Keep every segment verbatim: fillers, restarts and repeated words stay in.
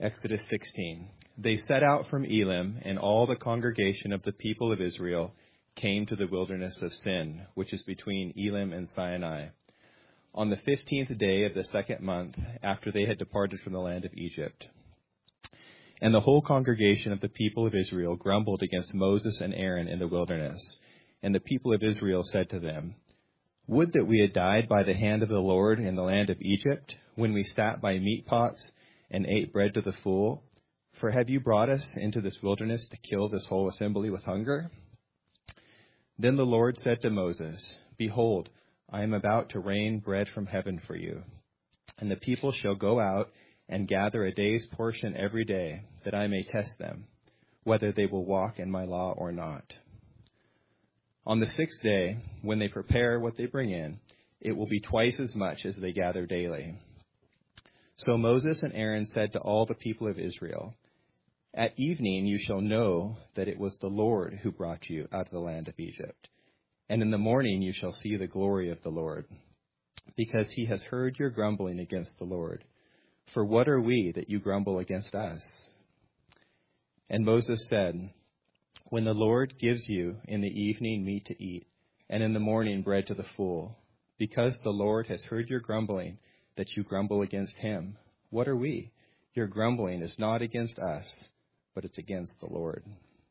Exodus sixteen. They set out from Elim, and all the congregation of the people of Israel came to the wilderness of Sin, which is between Elim and Sinai, on the fifteenth day of the second month after they had departed from the land of Egypt. And the whole congregation of the people of Israel grumbled against Moses and Aaron in the wilderness. And the people of Israel said to them, "Would that we had died by the hand of the Lord in the land of Egypt, when we sat by meat pots and ate bread to the full. For have you brought us into this wilderness to kill this whole assembly with hunger?" Then the Lord said to Moses, "Behold, I am about to rain bread from heaven for you, and the people shall go out and gather a day's portion every day, that I may test them, whether they will walk in my law or not. On the sixth day, when they prepare what they bring in, it will be twice as much as they gather daily." So Moses and Aaron said to all the people of Israel, "At evening you shall know that it was the Lord who brought you out of the land of Egypt. And in the morning you shall see the glory of the Lord, because he has heard your grumbling against the Lord. For what are we that you grumble against us?" And Moses said, "When the Lord gives you in the evening meat to eat, and in the morning bread to the full, because the Lord has heard your grumbling, that you grumble against him, what are we? Your grumbling is not against us, but it's against the Lord."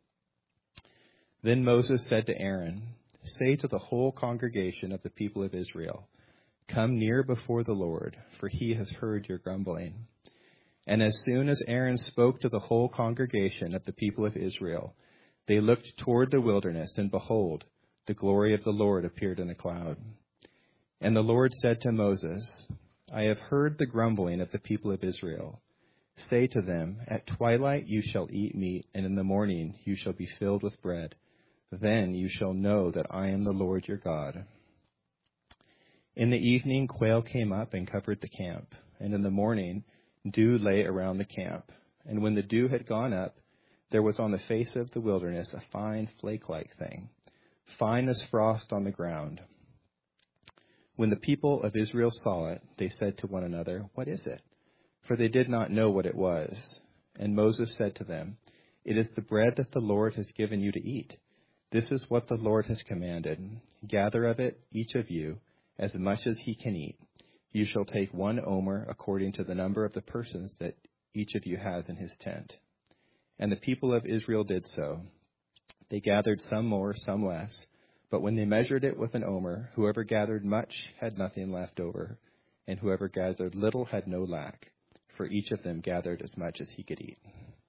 Then Moses said to Aaron, "Say to the whole congregation of the people of Israel, 'Come near before the Lord, for he has heard your grumbling.'" And as soon as Aaron spoke to the whole congregation of the people of Israel, they looked toward the wilderness, and behold, the glory of the Lord appeared in a cloud. And the Lord said to Moses, "I have heard the grumbling of the people of Israel. Say to them, at twilight you shall eat meat, and in the morning you shall be filled with bread. Then you shall know that I am the Lord your God." In the evening quail came up and covered the camp, and in the morning dew lay around the camp. And when the dew had gone up, there was on the face of the wilderness a fine flake-like thing, fine as frost on the ground. When the people of Israel saw it, they said to one another, "What is it?" For they did not know what it was. And Moses said to them, "It is the bread that the Lord has given you to eat. This is what the Lord has commanded. Gather of it, each of you, as much as he can eat. You shall take one omer according to the number of the persons that each of you has in his tent." And the people of Israel did so. They gathered some more, some less. But when they measured it with an omer, whoever gathered much had nothing left over, and whoever gathered little had no lack, for each of them gathered as much as he could eat.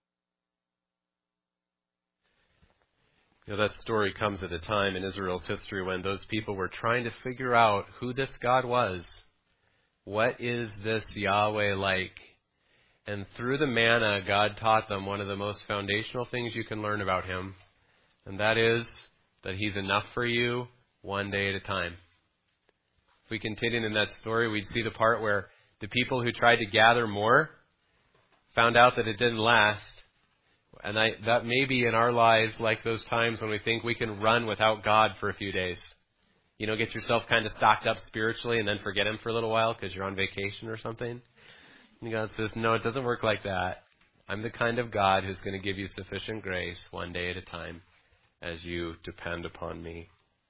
You know, that story comes at a time in Israel's history when those people were trying to figure out who this God was. What is this Yahweh like? And through the manna, God taught them one of the most foundational things you can learn about him, and that is that he's enough for you one day at a time. If we continued in that story, we'd see the part where the people who tried to gather more found out that it didn't last. And I, that may be in our lives like those times when we think we can run without God for a few days. You know, get yourself kind of stocked up spiritually and then forget him for a little while because you're on vacation or something. And God says, "No, it doesn't work like that. I'm the kind of God who's going to give you sufficient grace one day at a time as you depend upon me."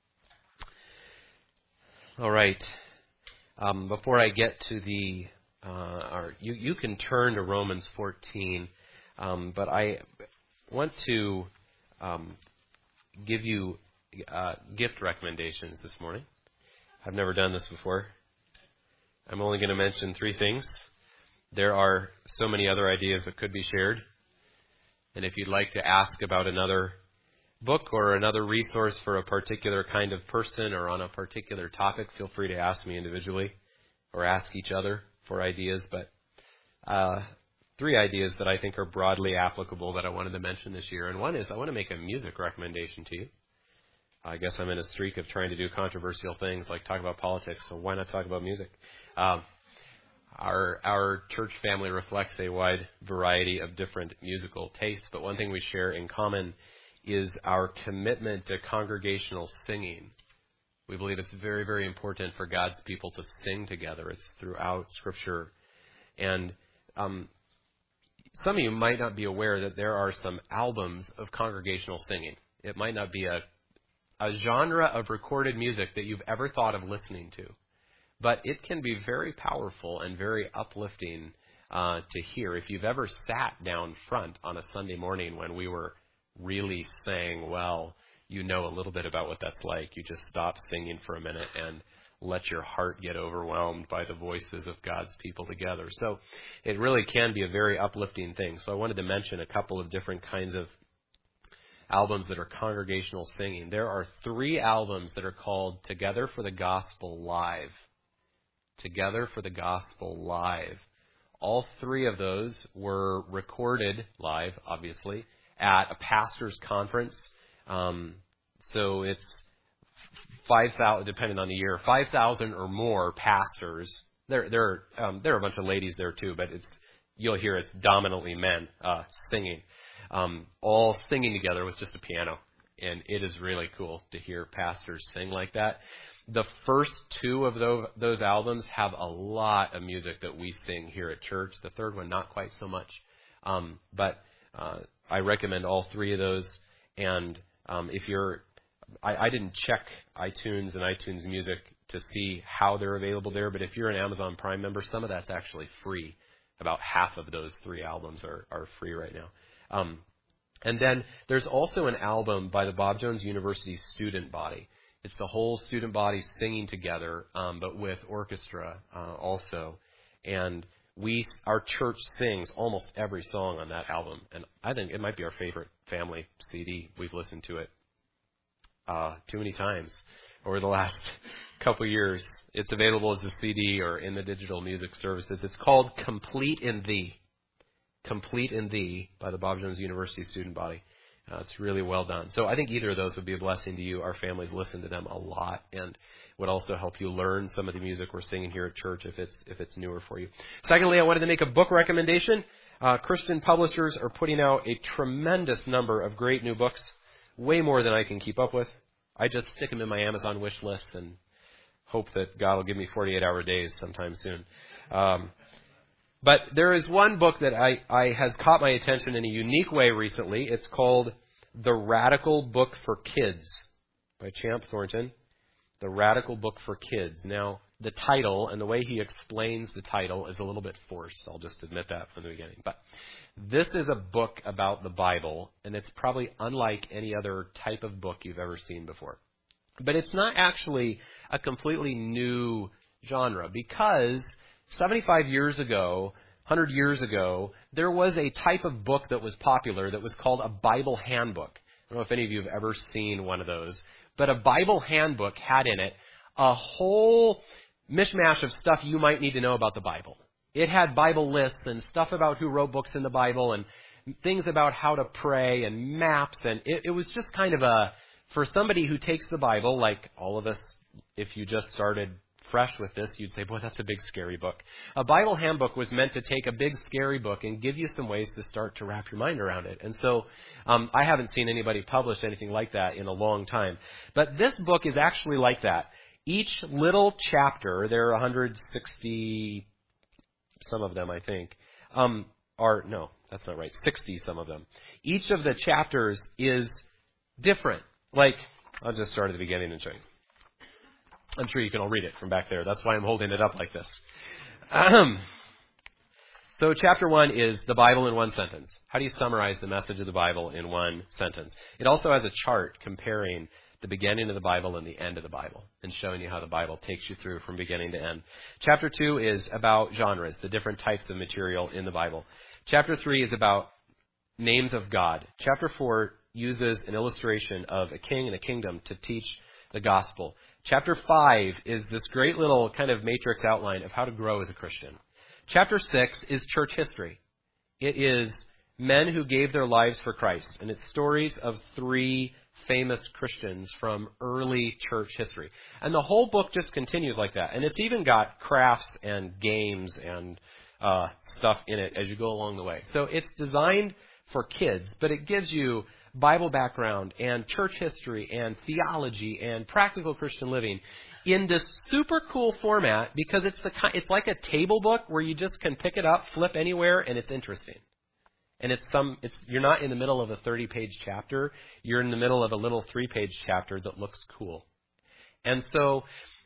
All right. Um, before I get to the, uh, our, you, you can turn to Romans fourteen, um, but I want to um, give you uh, gift recommendations this morning. I've never done this before. I'm only going to mention three things. There are so many other ideas that could be shared. And if you'd like to ask about another book or another resource for a particular kind of person or on a particular topic, feel free to ask me individually or ask each other for ideas. But uh, three ideas that I think are broadly applicable that I wanted to mention this year. And one is I want to make a music recommendation to you. I guess I'm in a streak of trying to do controversial things like talk about politics, so why not talk about music? Um, our our church family reflects a wide variety of different musical tastes, but one thing we share in common is our commitment to congregational singing. We believe it's very, very important for God's people to sing together. It's throughout Scripture. And um, some of you might not be aware that there are some albums of congregational singing. It might not be a, a genre of recorded music that you've ever thought of listening to, but it can be very powerful and very uplifting uh, to hear. If you've ever sat down front on a Sunday morning when we were really saying, well, you know a little bit about what that's like. You just stop singing for a minute and let your heart get overwhelmed by the voices of God's people together. So it really can be a very uplifting thing. So I wanted to mention a couple of different kinds of albums that are congregational singing. There are three albums that are called Together for the Gospel Live. Together for the Gospel Live. All three of those were recorded live, obviously, at a pastor's conference. Um, so it's five thousand, depending on the year, five thousand or more pastors. There, there, um, there are a bunch of ladies there too, but it's you'll hear it's dominantly men uh, singing, um, all singing together with just a piano, and it is really cool to hear pastors sing like that. The first two of those, those albums have a lot of music that we sing here at church. The third one, not quite so much, um, but uh, I recommend all three of those. And um, if you're I, I didn't check iTunes and iTunes Music to see how they're available there, but if you're an Amazon Prime member, some of that's actually free. About half of those three albums are, are free right now. Um, and then there's also an album by the Bob Jones University student body. It's the whole student body singing together, um, but with orchestra uh, also. And we, our church sings almost every song on that album, and I think it might be our favorite family C D. We've listened to it Uh, too many times over the last couple years. It's available as a C D or in the digital music services. It's called Complete in Thee. Complete in Thee by the Bob Jones University student body. Uh, it's really well done. So I think either of those would be a blessing to you. Our families listen to them a lot and would also help you learn some of the music we're singing here at church if it's if it's newer for you. Secondly, I wanted to make a book recommendation. Uh, Christian publishers are putting out a tremendous number of great new books. Way more than I can keep up with. I just stick them in my Amazon wish list and hope that God will give me forty-eight hour days sometime soon. Um, but there is one book that I, I has caught my attention in a unique way recently. It's called The Radical Book for Kids by Champ Thornton. The Radical Book for Kids. Now, the title and the way he explains the title is a little bit forced. I'll just admit that from the beginning. But this is a book about the Bible, and it's probably unlike any other type of book you've ever seen before. But it's not actually a completely new genre, because seventy-five years ago, one hundred years ago, there was a type of book that was popular that was called a Bible handbook. I don't know if any of you have ever seen one of those, but a Bible handbook had in it a whole mishmash of stuff you might need to know about the Bible. It had Bible lists and stuff about who wrote books in the Bible and things about how to pray and maps. And it, it was just kind of a, for somebody who takes the Bible, like all of us, if you just started fresh with this, you'd say, boy, that's a big, scary book. A Bible handbook was meant to take a big, scary book and give you some ways to start to wrap your mind around it. And so um, I haven't seen anybody publish anything like that in a long time. But this book is actually like that. Each little chapter, there are one hundred sixty, some of them, I think, um, are, no, that's not right, sixty, some of them. Each of the chapters is different. Like, I'll just start at the beginning and show you. I'm sure you can all read it from back there. That's why I'm holding it up like this. Um, so chapter one is the Bible in one sentence. How do you summarize the message of the Bible in one sentence? It also has a chart comparing the beginning of the Bible and the end of the Bible, and showing you how the Bible takes you through from beginning to end. Chapter two is about genres, the different types of material in the Bible. Chapter three is about names of God. Chapter four uses an illustration of a king and a kingdom to teach the gospel. Chapter five is this great little kind of matrix outline of how to grow as a Christian. Chapter six is church history. It is men who gave their lives for Christ, and it's stories of three famous Christians from early church history. And the whole book just continues like that. And it's even got crafts and games and uh, stuff in it as you go along the way. So it's designed for kids, but it gives you Bible background and church history and theology and practical Christian living in this super cool format, because it's the it's like a table book where you just can pick it up, flip anywhere, and it's interesting. And it's some, it's, you're not in the middle of a thirty-page chapter. You're in the middle of a little three-page chapter that looks cool. And so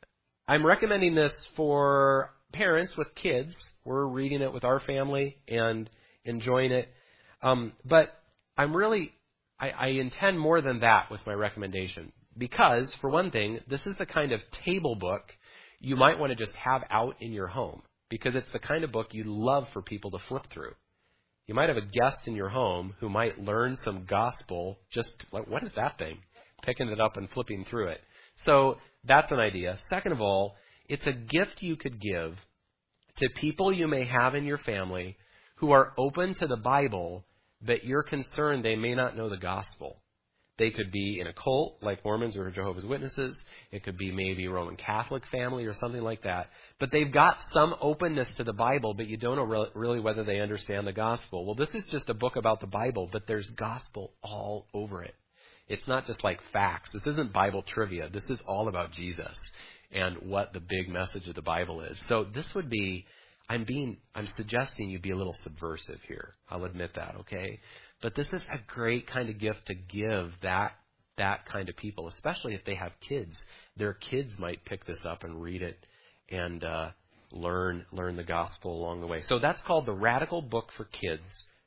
I'm recommending this for parents with kids. We're reading it with our family and enjoying it. Um, but I'm really, I, I intend more than that with my recommendation. Because, for one thing, this is the kind of table book you might want to just have out in your home. Because it's the kind of book you love for people to flip through. You might have a guest in your home who might learn some gospel just, like, what is that thing? Picking it up and flipping through it. So that's an idea. Second of all, it's a gift you could give to people you may have in your family who are open to the Bible, but you're concerned they may not know the gospel. They could be in a cult like Mormons or Jehovah's Witnesses. It could be maybe a Roman Catholic family or something like that. But they've got some openness to the Bible, but you don't know re- really whether they understand the gospel. Well, this is just a book about the Bible, but there's gospel all over it. It's not just like facts. This isn't Bible trivia. This is all about Jesus and what the big message of the Bible is. So this would be, I'm being, I'm suggesting you be a little subversive here. I'll admit that, okay? But this is a great kind of gift to give that that kind of people, especially if they have kids. Their kids might pick this up and read it and uh, learn learn the gospel along the way. So that's called The Radical Book for Kids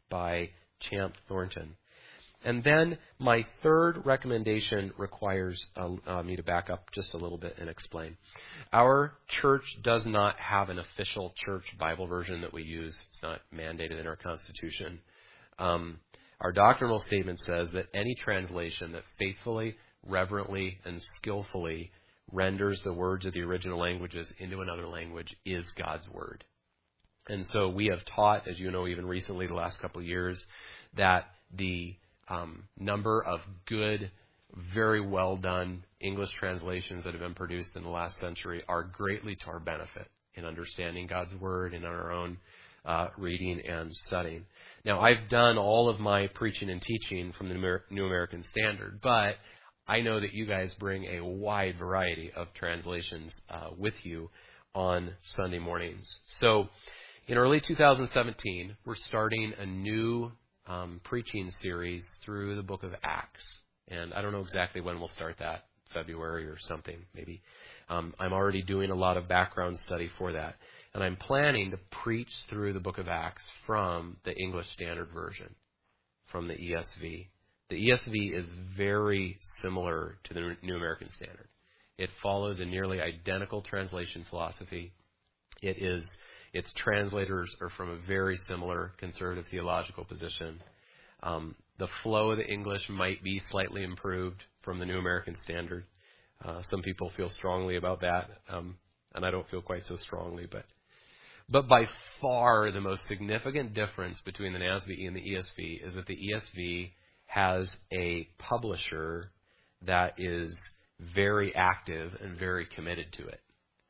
by Champ Thornton. And then my third recommendation requires uh, uh, me to back up just a little bit and explain. Our church does not have an official church Bible version that we use. It's not mandated in our Constitution. Um, Our doctrinal statement says that any translation that faithfully, reverently, and skillfully renders the words of the original languages into another language is God's word. And so we have taught, as you know, even recently, the last couple of years, that the um, number of good, very well done English translations that have been produced in the last century are greatly to our benefit in understanding God's word and in our own uh, reading and studying. Now, I've done all of my preaching and teaching from the New American Standard, but I know that you guys bring a wide variety of translations uh, with you on Sunday mornings. So in early two thousand seventeen, we're starting a new um, preaching series through the book of Acts. And I don't know exactly when we'll start that, February or something, maybe. Um, I'm already doing a lot of background study for that. And I'm planning to preach through the book of Acts from the English Standard Version, from the E S V. The E S V is very similar to the New American Standard. It follows a nearly identical translation philosophy. It is, its translators are from a very similar conservative theological position. Um, the flow of the English might be slightly improved from the New American Standard. Uh, some people feel strongly about that, um, and I don't feel quite so strongly. But but by far the most significant difference between the N A S B E and the E S V is that the E S V has a publisher that is very active and very committed to it.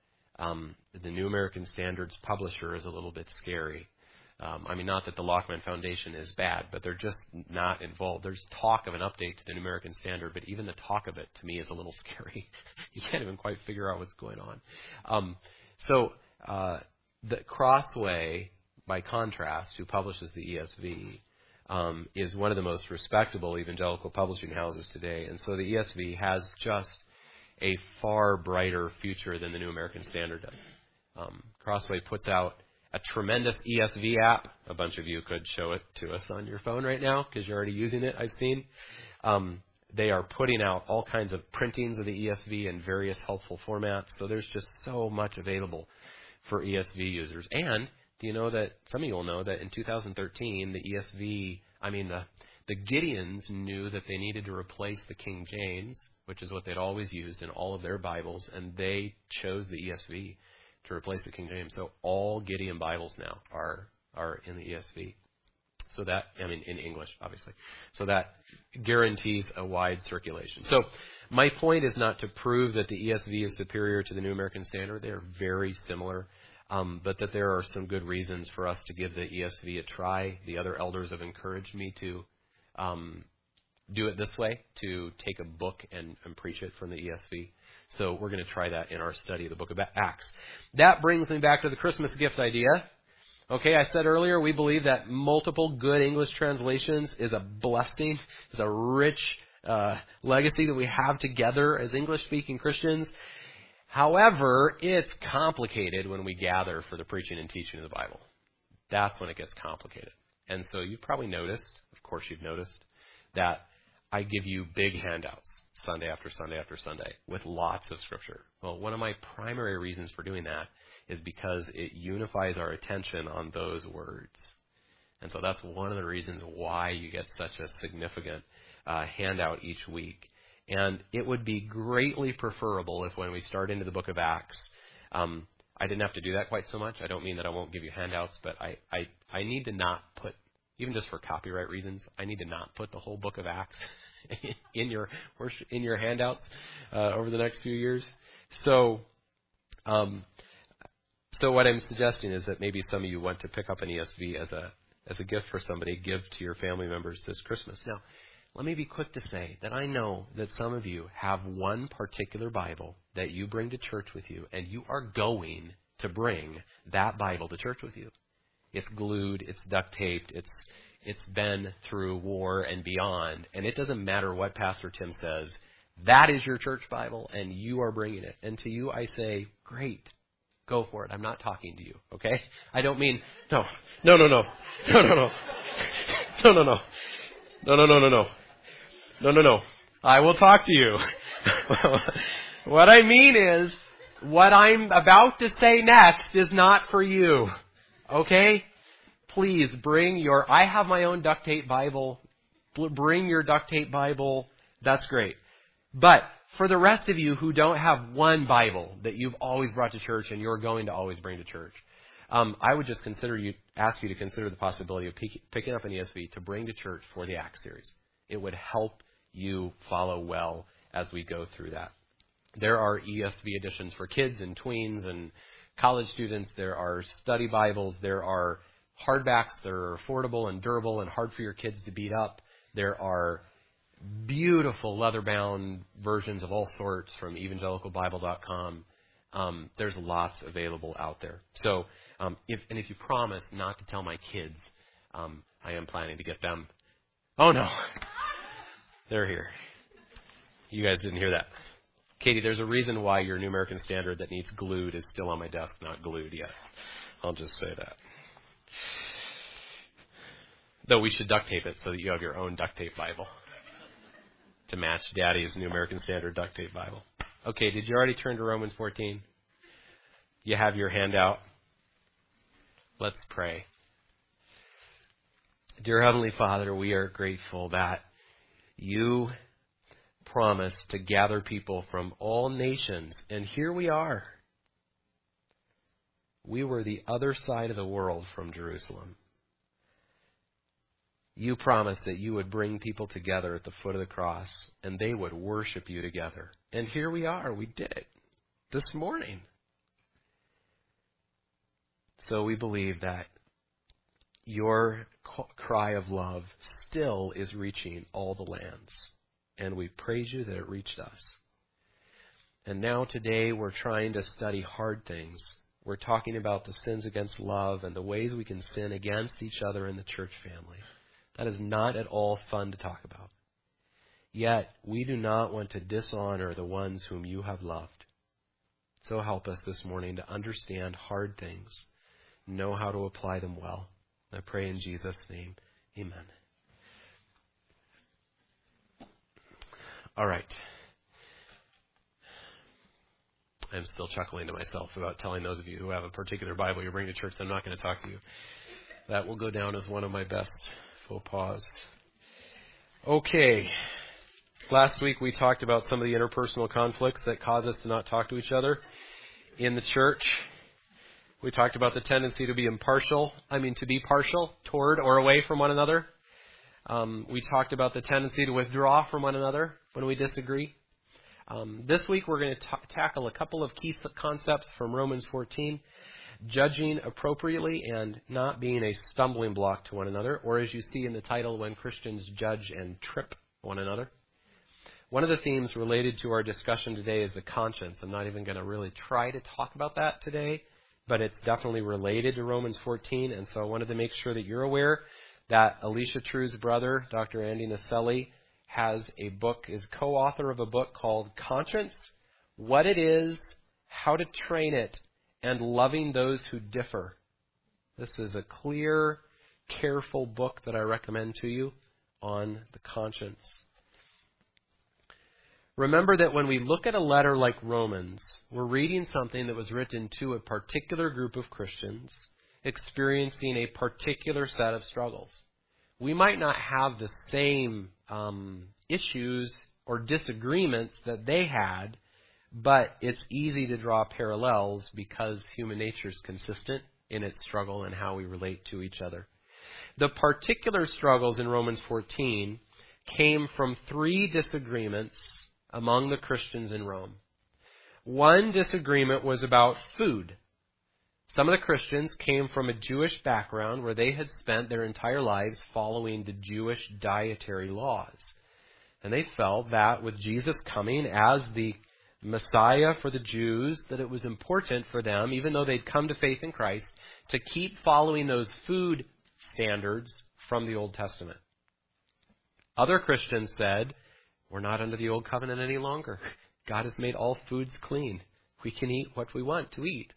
Um, the New American Standard's publisher is a little bit scary. Um, I mean, not that the Lockman Foundation is bad, but they're just not involved. There's talk of an update to the New American Standard, but even the talk of it, to me, is a little scary. You can't even quite figure out what's going on. Um, so uh, the Crossway, by contrast, who publishes the E S V, um, is one of the most respectable evangelical publishing houses today. And so the E S V has just a far brighter future than the New American Standard does. Um, Crossway puts out a tremendous E S V app. A bunch of you could show it to us on your phone right now because you're already using it, I've seen. Um, they are putting out all kinds of printings of the E S V in various helpful formats. So there's just so much available for E S V users. And do you know that, some of you will know that in two thousand thirteen, the E S V, I mean, the, the Gideons knew that they needed to replace the King James, which is what they'd always used in all of their Bibles, and they chose the E S V to replace the King James. So all Gideon Bibles now are are in the E S V. So that, I mean, in English, obviously. So that guarantees a wide circulation. So my point is not to prove that the E S V is superior to the New American Standard. They are very similar, um, but that there are some good reasons for us to give the E S V a try. The other elders have encouraged me to um, do it this way, to take a book and, and preach it from the E S V. So we're going to try that in our study of the book of Acts. That brings me back to the Christmas gift idea. Okay, I said earlier, we believe that multiple good English translations is a blessing, is a rich uh, legacy that we have together as English-speaking Christians. However, it's complicated when we gather for the preaching and teaching of the Bible. That's when it gets complicated. And so you've probably noticed, of course you've noticed, that I give you big handouts Sunday after Sunday after Sunday with lots of Scripture. Well, one of my primary reasons for doing that is because it unifies our attention on those words. And so that's one of the reasons why you get such a significant uh, handout each week. And it would be greatly preferable if when we start into the book of Acts, um, I didn't have to do that quite so much. I don't mean that I won't give you handouts, but I, I, I need to not put, even just for copyright reasons, I need to not put the whole book of Acts in your in your handouts uh, over the next few years. So, um, so what I'm suggesting is that maybe some of you want to pick up an E S V as a as a gift for somebody, give to your family members this Christmas. Now, let me be quick to say that I know that some of you have one particular Bible that you bring to church with you, and you are going to bring that Bible to church with you. It's glued, it's duct taped, it's it's been through war and beyond, and it doesn't matter what Pastor Tim says. That is your church Bible, and you are bringing it. And to you, I say, great, go for it. I'm not talking to you, okay? I don't mean no, no, no, no, no, no, no, no, no, no. No, no, no, no, no. No, no, no. I will talk to you. What I mean is, what I'm about to say next is not for you. Okay? Please bring your, I have my own duct tape Bible. Bring your duct tape Bible. That's great. But for the rest of you who don't have one Bible that you've always brought to church and you're going to always bring to church, Um, I would just consider you, ask you to consider the possibility of pick, picking up an E S V to bring to church for the Acts series. It would help you follow well as we go through that. There are E S V editions for kids and tweens and college students. There are study Bibles. There are hardbacks that are affordable and durable and hard for your kids to beat up. There are beautiful leather-bound versions of all sorts from evangelical bible dot com. Um, there's lots available out there. So, um, if and if you promise not to tell my kids, um, I am planning to get them. Oh no, they're here. You guys didn't hear that, Katie. There's a reason why your New American Standard that needs glued is still on my desk, not glued yet. I'll just say that. Though we should duct tape it so that you have your own duct tape Bible to match Daddy's New American Standard duct tape Bible. Okay, did you already turn to Romans fourteen? You have your handout. Let's pray. Dear Heavenly Father, we are grateful that you promised to gather people from all nations, and here we are. We were the other side of the world from Jerusalem. You promised that you would bring people together at the foot of the cross, and they would worship you together. And here we are. We did it this morning. So we believe that your cry of love still is reaching all the lands. And we praise you that it reached us. And now today we're trying to study hard things. We're talking about the sins against love and the ways we can sin against each other in the church family. That is not at all fun to talk about. Yet, we do not want to dishonor the ones whom you have loved. So help us this morning to understand hard things, know how to apply them well. I pray in Jesus' name, amen. All right. I'm still chuckling to myself about telling those of you who have a particular Bible you bring to church that I'm not going to talk to you. That will go down as one of my best faux pas. Okay. Last week we talked about some of the interpersonal conflicts that cause us to not talk to each other in the church. We talked about the tendency to be impartial, I mean to be partial toward or away from one another. Um, we talked about the tendency to withdraw from one another when we disagree. Um, this week we're going to ta- tackle a couple of key concepts from Romans fourteen. Judging appropriately and not being a stumbling block to one another, or as you see in the title, when Christians judge and trip one another. One of the themes related to our discussion today is the conscience. I'm not even going to really try to talk about that today, but it's definitely related to Romans fourteen. And so I wanted to make sure that you're aware that Alicia True's brother, Doctor Andy Naselli, has a book, is co-author of a book called Conscience, What It Is, How to Train It, and Loving Those Who Differ. This is a clear, careful book that I recommend to you on the conscience. Remember that when we look at a letter like Romans, we're reading something that was written to a particular group of Christians experiencing a particular set of struggles. We might not have the same um, issues or disagreements that they had, but it's easy to draw parallels because human nature is consistent in its struggle and how we relate to each other. The particular struggles in Romans fourteen came from three disagreements among the Christians in Rome. One disagreement was about food. Some of the Christians came from a Jewish background where they had spent their entire lives following the Jewish dietary laws. And they felt that with Jesus coming as the Messiah for the Jews, that it was important for them, even though they'd come to faith in Christ, to keep following those food standards from the Old Testament. Other Christians said, we're not under the Old Covenant any longer. God has made all foods clean. We can eat what we want to eat.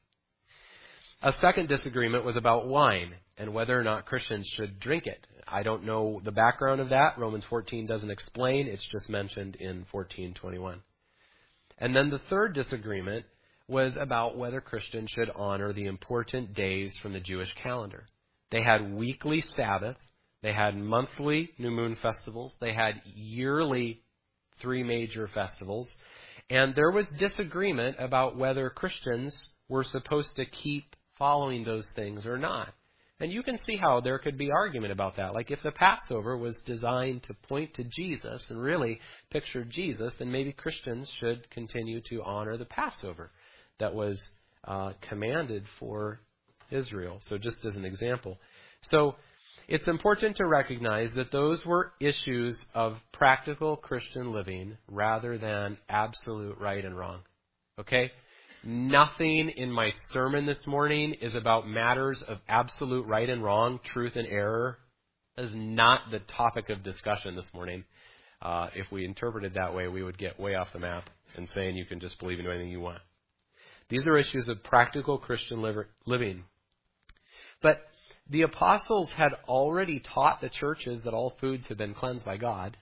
A second disagreement was about wine and whether or not Christians should drink it. I don't know the background of that. Romans fourteen doesn't explain. It's just mentioned in fourteen twenty-one. And then the third disagreement was about whether Christians should honor the important days from the Jewish calendar. They had weekly Sabbath. They had monthly new moon festivals. They had yearly three major festivals. And there was disagreement about whether Christians were supposed to keep following those things or not. And you can see how there could be argument about that. Like if the Passover was designed to point to Jesus and really picture Jesus, then maybe Christians should continue to honor the Passover that was uh, commanded for Israel. So just as an example. So it's important to recognize that those were issues of practical Christian living rather than absolute right and wrong. Okay? Nothing in my sermon this morning is about matters of absolute right and wrong, truth and error. That is not the topic of discussion this morning. Uh, if we interpreted that way, we would get way off the map and saying you can just believe in anything you want. These are issues of practical Christian living. But the apostles had already taught the churches that all foods had been cleansed by God,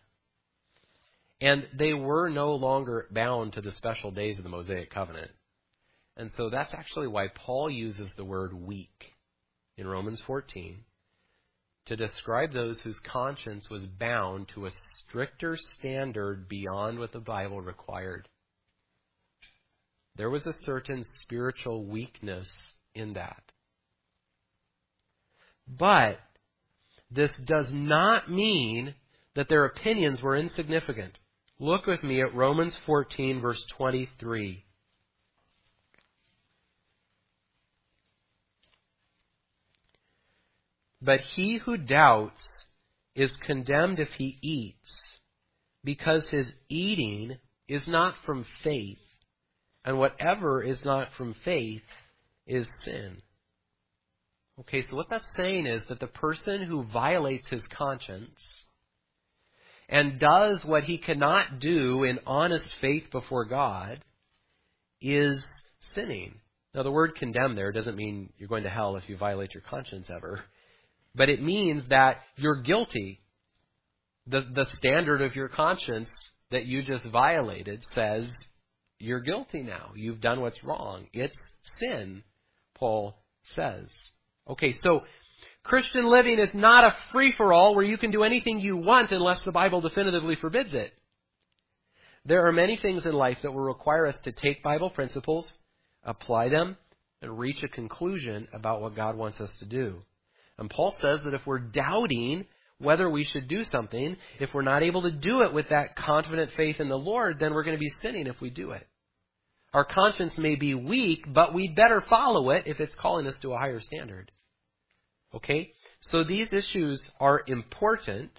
and they were no longer bound to the special days of the Mosaic covenant. And so that's actually why Paul uses the word weak in Romans fourteen to describe those whose conscience was bound to a stricter standard beyond what the Bible required. There was a certain spiritual weakness in that. But this does not mean that their opinions were insignificant. Look with me at Romans fourteen, verse twenty-three. But he who doubts is condemned if he eats, because his eating is not from faith, and whatever is not from faith is sin. Okay, so what that's saying is that the person who violates his conscience and does what he cannot do in honest faith before God is sinning. Now, the word condemn there doesn't mean you're going to hell if you violate your conscience ever. But it means that you're guilty. The, the standard of your conscience that you just violated says you're guilty now. You've done what's wrong. It's sin, Paul says. Okay, so Christian living is not a free-for-all where you can do anything you want unless the Bible definitively forbids it. There are many things in life that will require us to take Bible principles, apply them, and reach a conclusion about what God wants us to do. And Paul says that if we're doubting whether we should do something, if we're not able to do it with that confident faith in the Lord, then we're going to be sinning if we do it. Our conscience may be weak, but we better follow it if it's calling us to a higher standard. Okay? So these issues are important,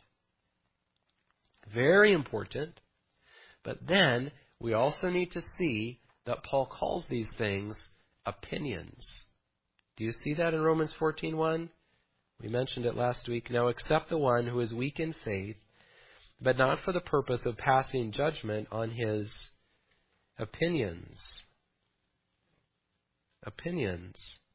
very important, but then we also need to see that Paul calls these things opinions. Do you see that in Romans fourteen one? We mentioned it last week. Now accept the one who is weak in faith, but not for the purpose of passing judgment on his opinions. Opinions.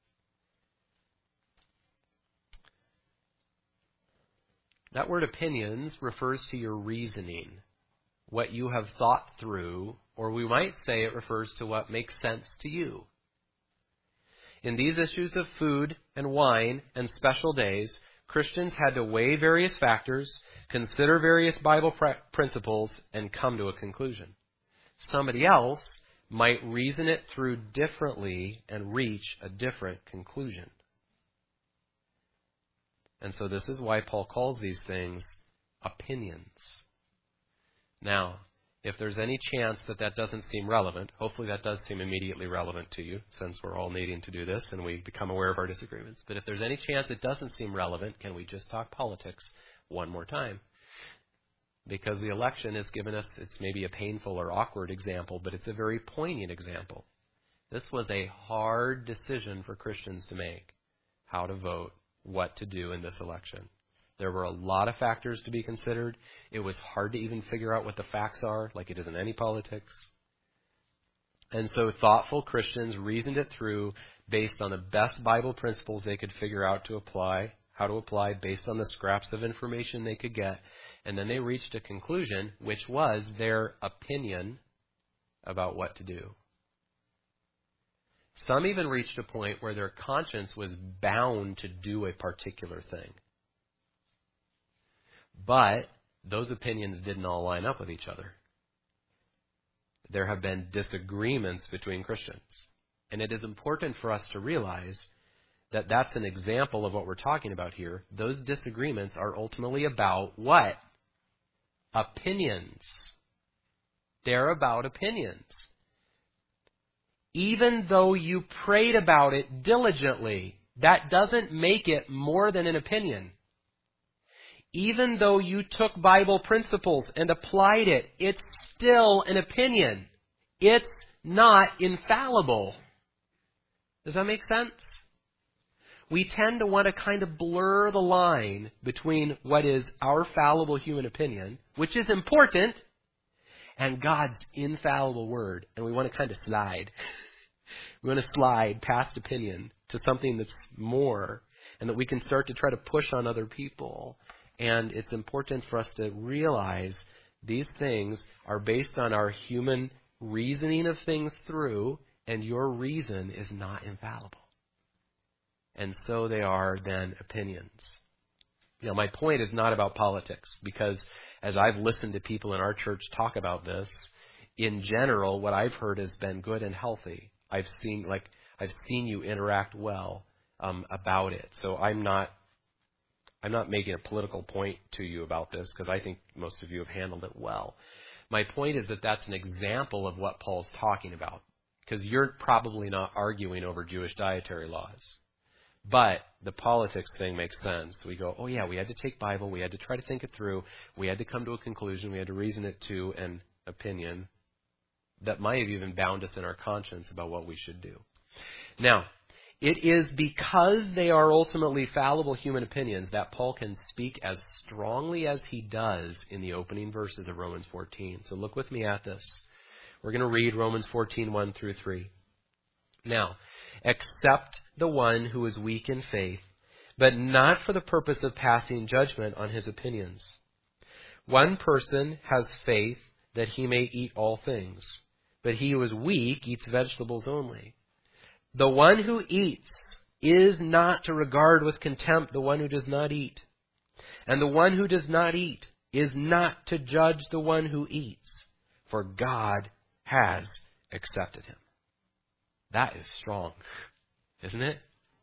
That word opinions refers to your reasoning, what you have thought through, or we might say it refers to what makes sense to you. In these issues of food and wine and special days, Christians had to weigh various factors, consider various Bible pr- principles, and come to a conclusion. Somebody else might reason it through differently and reach a different conclusion. And so this is why Paul calls these things opinions. Now, if there's any chance that that doesn't seem relevant, hopefully that does seem immediately relevant to you, since we're all needing to do this and we become aware of our disagreements. But if there's any chance it doesn't seem relevant, can we just talk politics one more time? Because the election has given us, it's maybe a painful or awkward example, but it's a very poignant example. This was a hard decision for Christians to make, how to vote, what to do in this election. There were a lot of factors to be considered. It was hard to even figure out what the facts are, like it is in any politics. And so thoughtful Christians reasoned it through based on the best Bible principles they could figure out to apply, how to apply based on the scraps of information they could get. And then they reached a conclusion, which was their opinion about what to do. Some even reached a point where their conscience was bound to do a particular thing. But those opinions didn't all line up with each other. There have been disagreements between Christians. And it is important for us to realize that that's an example of what we're talking about here. Those disagreements are ultimately about what? Opinions. They're about opinions. Even though you prayed about it diligently, that doesn't make it more than an opinion. Even though you took Bible principles and applied it, it's still an opinion. It's not infallible. Does that make sense? We tend to want to kind of blur the line between what is our fallible human opinion, which is important, and God's infallible word. And we want to kind of slide. We want to slide past opinion to something that's more, and that we can start to try to push on other people. And it's important for us to realize these things are based on our human reasoning of things through, and your reason is not infallible. And so they are then opinions. You know, my point is not about politics, because as I've listened to people in our church talk about this, in general, what I've heard has been good and healthy. I've seen, like, I've seen you interact well um, about it. So I'm not I'm not making a political point to you about this, because I think most of you have handled it well. My point is that that's an example of what Paul's talking about, because you're probably not arguing over Jewish dietary laws. But the politics thing makes sense. We go, oh yeah, we had to take Bible, we had to try to think it through, we had to come to a conclusion, we had to reason it to an opinion that might have even bound us in our conscience about what we should do. Now, it is because they are ultimately fallible human opinions that Paul can speak as strongly as he does in the opening verses of Romans fourteen. So look with me at this. We're going to read Romans fourteen, one through three. Now, accept the one who is weak in faith, but not for the purpose of passing judgment on his opinions. One person has faith that he may eat all things, but he who is weak eats vegetables only. The one who eats is not to regard with contempt the one who does not eat. And the one who does not eat is not to judge the one who eats, for God has accepted him. That is strong, isn't it?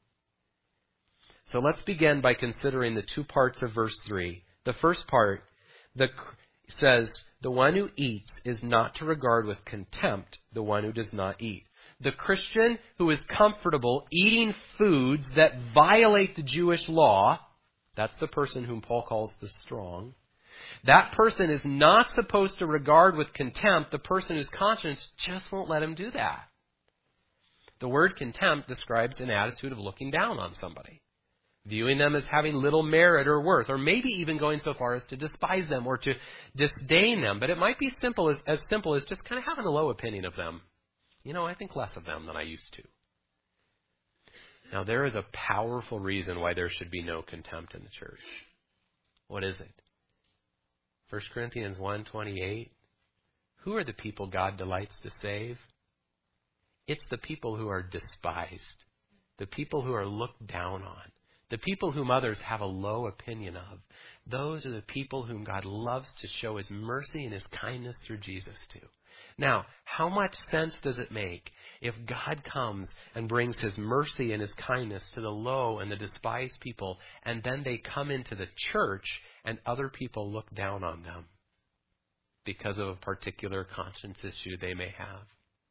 So let's begin by considering the two parts of verse three. The first part the, says, the one who eats is not to regard with contempt the one who does not eat. The Christian who is comfortable eating foods that violate the Jewish law, that's the person whom Paul calls the strong. That person is not supposed to regard with contempt the person whose conscience just won't let him do that. The word contempt describes an attitude of looking down on somebody, viewing them as having little merit or worth, or maybe even going so far as to despise them or to disdain them. But it might be simple as, as simple as just kind of having a low opinion of them. You know, I think less of them than I used to. Now, there is a powerful reason why there should be no contempt in the church. What is it? First Corinthians one twenty-eight. Who are the people God delights to save? It's the people who are despised, the people who are looked down on, the people whom others have a low opinion of. Those are the people whom God loves to show His mercy and His kindness through Jesus to. Now, how much sense does it make if God comes and brings His mercy and His kindness to the low and the despised people, and then they come into the church and other people look down on them because of a particular conscience issue they may have?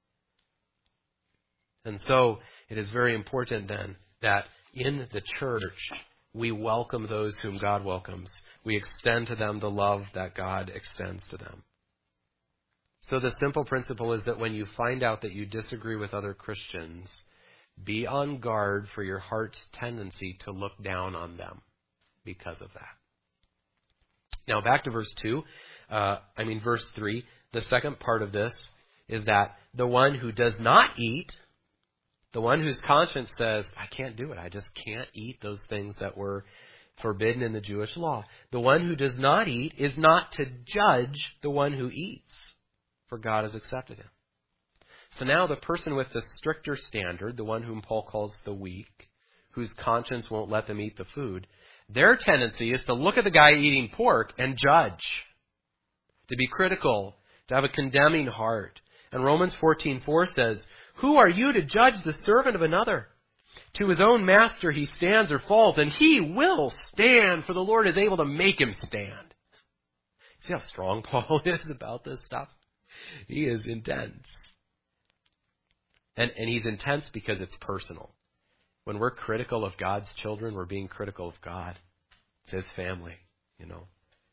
And so it is very important then that in the church we welcome those whom God welcomes. We extend to them the love that God extends to them. So the simple principle is that when you find out that you disagree with other Christians, be on guard for your heart's tendency to look down on them because of that. Now back to verse two, uh, I mean verse three. The second part of this is that the one who does not eat, the one whose conscience says, I can't do it, I just can't eat those things that were forbidden in the Jewish law. The one who does not eat is not to judge the one who eats, for God has accepted him. So now the person with the stricter standard, the one whom Paul calls the weak, whose conscience won't let them eat the food, their tendency is to look at the guy eating pork and judge, to be critical, to have a condemning heart. And Romans fourteen four says, who are you to judge the servant of another? To his own master he stands or falls, and he will stand, for the Lord is able to make him stand. See how strong Paul is about this stuff? He is intense. And, and he's intense because it's personal. When we're critical of God's children, we're being critical of God. It's His family, you know.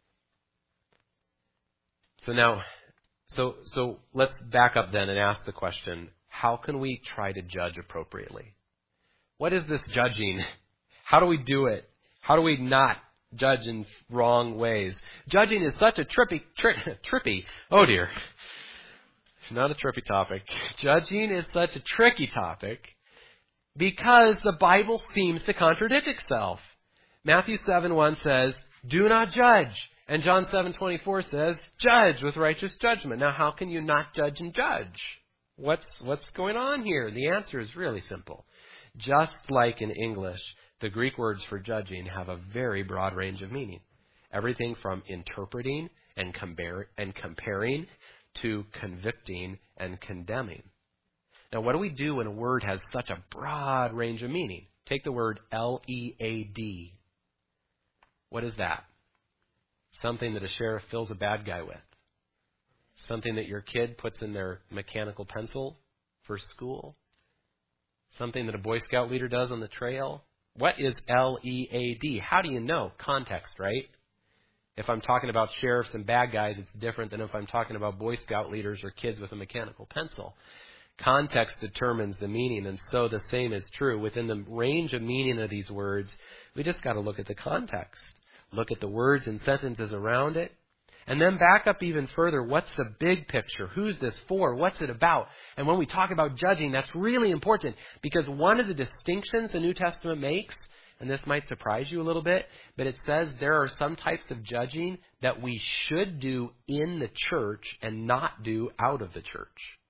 So now, so so let's back up then and ask the question, how can we try to judge appropriately? What is this judging? How do we do it? How do we not judge in wrong ways? Judging is such a trippy, tri- trippy, oh dear, not a trippy topic. Judging is such a tricky topic because the Bible seems to contradict itself. Matthew seven one says, do not judge. And John seven twenty-four says, judge with righteous judgment. Now, how can you not judge and judge? What's, what's going on here? The answer is really simple. Just like in English, the Greek words for judging have a very broad range of meaning. Everything from interpreting and, compare, and comparing to convicting and condemning. Now, what do we do when a word has such a broad range of meaning? Take the word L E A D. What is that? Something that a sheriff fills a bad guy with. Something that your kid puts in their mechanical pencil for school. Something that a Boy Scout leader does on the trail. What is L E A D? How do you know? Context, right? If I'm talking about sheriffs and bad guys, it's different than if I'm talking about Boy Scout leaders or kids with a mechanical pencil. Context determines the meaning, and so the same is true. Within the range of meaning of these words, we just got to look at the context. Look at the words and sentences around it. And then back up even further. What's the big picture? Who's this for? What's it about? And when we talk about judging, that's really important because one of the distinctions the New Testament makes, and this might surprise you a little bit, but it says there are some types of judging that we should do in the church and not do out of the church.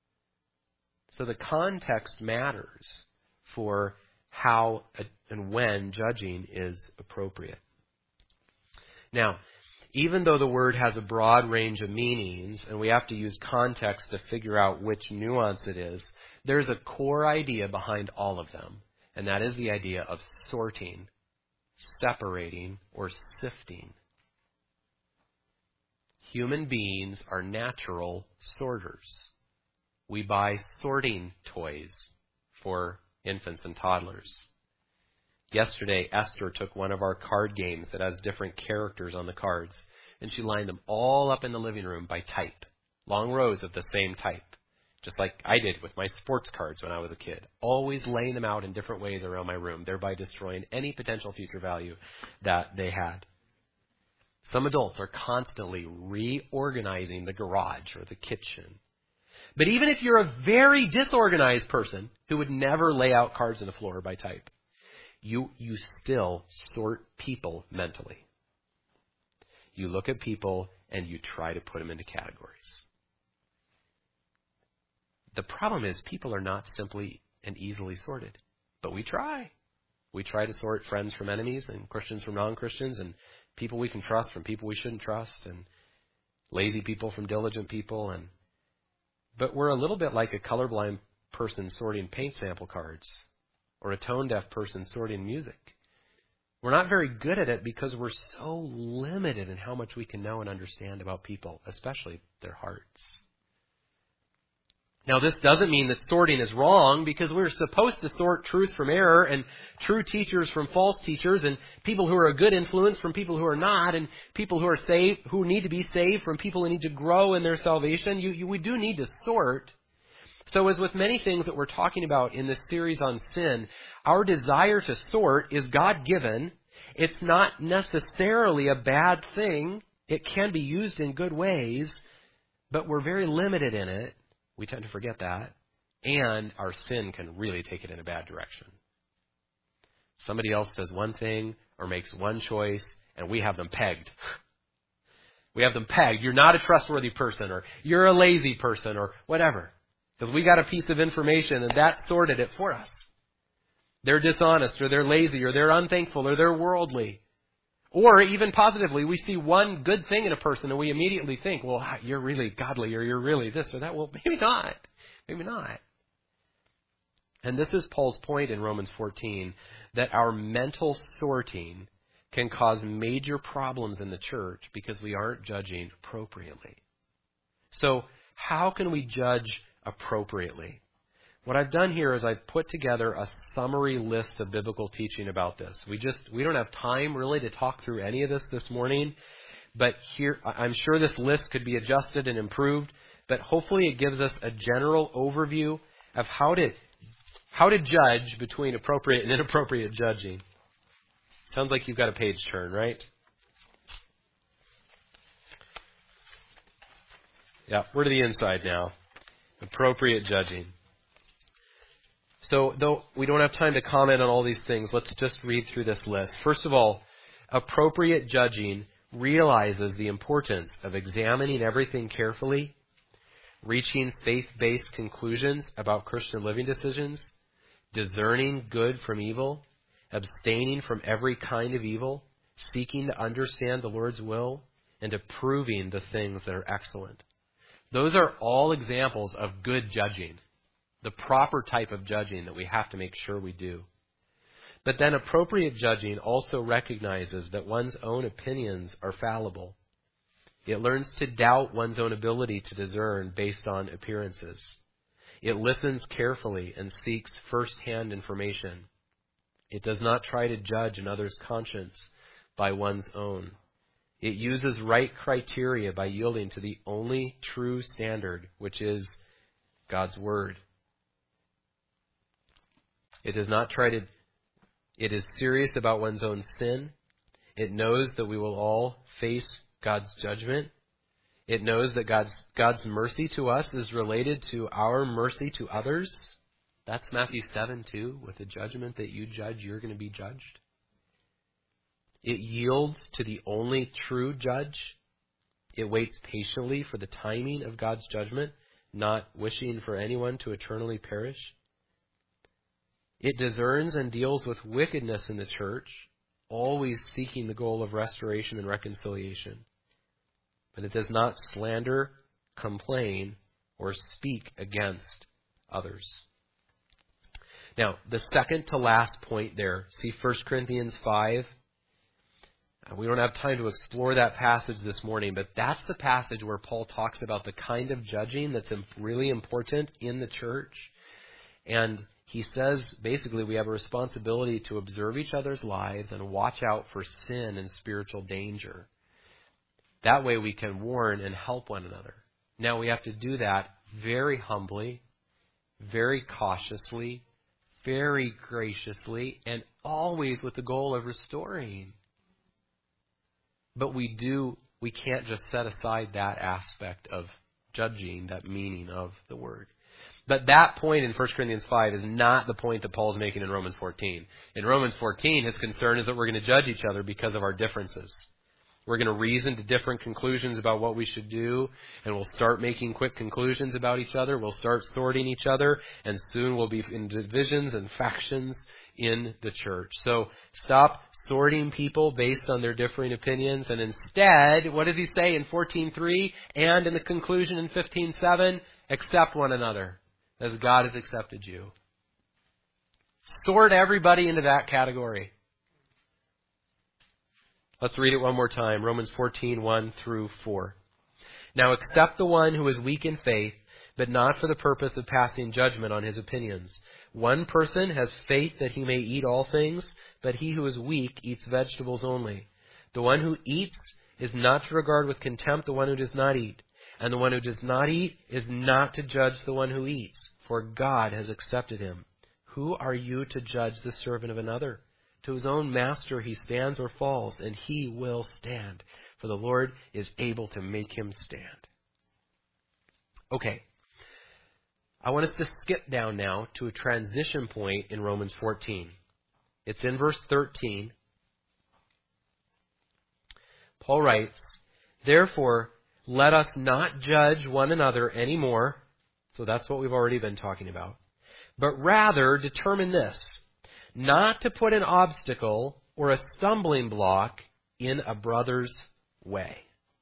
So the context matters for how and when judging is appropriate. Now, even though the word has a broad range of meanings, and we have to use context to figure out which nuance it is, there's a core idea behind all of them, and that is the idea of sorting, separating, or sifting. Human beings are natural sorters. We buy sorting toys for infants and toddlers. Yesterday, Esther took one of our card games that has different characters on the cards, and she lined them all up in the living room by type, long rows of the same type. just like I did with my sports cards when I was a kid, always laying them out in different ways around my room, thereby destroying any potential future value that they had. Some adults are constantly reorganizing the garage or the kitchen. But even if you're a very disorganized person who would never lay out cards on the floor by type, you you still sort people mentally. You look at people and you try to put them into categories. The problem is people are not simply and easily sorted, but we try. We try to sort friends from enemies and Christians from non-Christians and people we can trust from people we shouldn't trust and lazy people from diligent people. And but we're a little bit like a colorblind person sorting paint sample cards or a tone-deaf person sorting music. We're not very good at it because we're so limited in how much we can know and understand about people, especially their hearts. Now, this doesn't mean that sorting is wrong, because we're supposed to sort truth from error and true teachers from false teachers and people who are a good influence from people who are not and people who are saved, who need to be saved from people who need to grow in their salvation. You, you, we do need to sort. So as with many things that we're talking about in this series on sin, our desire to sort is God-given. It's not necessarily a bad thing. It can be used in good ways, but we're very limited in it. We tend to forget that. And our sin can really take it in a bad direction. Somebody else says one thing or makes one choice, and we have them pegged. We have them pegged. You're not a trustworthy person, or you're a lazy person, or whatever. Because we got a piece of information and that sorted it for us. They're dishonest, or they're lazy, or they're unthankful, or they're worldly. Or even positively, we see one good thing in a person and we immediately think, well, you're really godly, or you're really this or that. Well, maybe not. Maybe not. And this is Paul's point in Romans fourteen, that our mental sorting can cause major problems in the church because we aren't judging appropriately. So how can we judge appropriately? What I've done here is I've put together a summary list of biblical teaching about this. We just we don't have time really to talk through any of this this morning, but here I'm sure this list could be adjusted and improved, but hopefully it gives us a general overview of how to how to judge between appropriate and inappropriate judging. Sounds like you've got a page turn, right? Yeah, we're to the inside now. Appropriate judging. So, though we don't have time to comment on all these things, let's just read through this list. First of all, appropriate judging realizes the importance of examining everything carefully, reaching faith-based conclusions about Christian living decisions, discerning good from evil, abstaining from every kind of evil, seeking to understand the Lord's will, and approving the things that are excellent. Those are all examples of good judging. The proper type of judging that we have to make sure we do. But then appropriate judging also recognizes that one's own opinions are fallible. It learns to doubt one's own ability to discern based on appearances. It listens carefully and seeks first-hand information. It does not try to judge another's conscience by one's own. It uses right criteria by yielding to the only true standard, which is God's Word. It does not try to, it is serious about one's own sin. It knows that we will all face God's judgment. It knows that God's, God's mercy to us is related to our mercy to others. That's Matthew seven too. With the judgment that you judge, you're going to be judged. It yields to the only true judge. It waits patiently for the timing of God's judgment, not wishing for anyone to eternally perish. It discerns and deals with wickedness in the church, always seeking the goal of restoration and reconciliation. But it does not slander, complain, or speak against others. Now, the second to last point there, see First Corinthians five. We don't have time to explore that passage this morning, but that's the passage where Paul talks about the kind of judging that's really important in the church. And he says, basically, we have a responsibility to observe each other's lives and watch out for sin and spiritual danger. That way we can warn and help one another. Now, we have to do that very humbly, very cautiously, very graciously, and always with the goal of restoring. But we do, we can't just set aside that aspect of judging, that meaning of the word. But that point in First Corinthians five is not the point that Paul's making in Romans fourteen. In Romans fourteen, his concern is that we're going to judge each other because of our differences. We're going to reason to different conclusions about what we should do, and we'll start making quick conclusions about each other. We'll start sorting each other, and soon we'll be in divisions and factions in the church. So stop sorting people based on their differing opinions, and instead, what does he say in fourteen three and in the conclusion in fifteen seven? Accept one another as God has accepted you. Sort everybody into that category. Let's read it one more time. Romans fourteen, one through four. Now accept the one who is weak in faith, but not for the purpose of passing judgment on his opinions. One person has faith that he may eat all things, but he who is weak eats vegetables only. The one who eats is not to regard with contempt the one who does not eat. And the one who does not eat is not to judge the one who eats, for God has accepted him. Who are you to judge the servant of another? To his own master he stands or falls, and he will stand, for the Lord is able to make him stand. Okay. I want us to skip down now to a transition point in Romans fourteen. It's in verse thirteen. Paul writes, therefore, let us not judge one another anymore. So that's what we've already been talking about. But rather determine this, not to put an obstacle or a stumbling block in a brother's way.